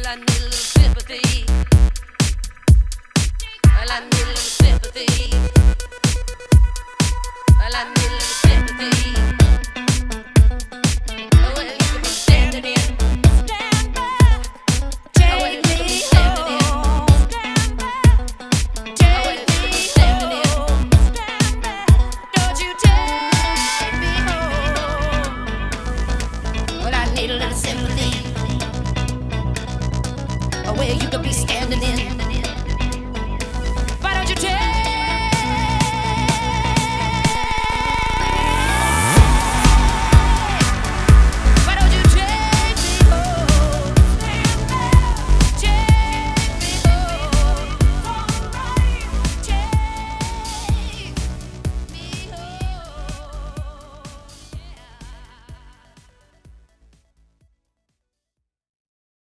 I need a little sympathy. Well, I need a little sympathy. Well, I need a little sympathy. Oh, well, you could be standing in. Stand back. Oh, well, you could be standing in. Stand back. Oh, well, you could be standing in. Stand back. Don't you take me home. Well, I need a little sympathy. Oh, well, you could be standing in.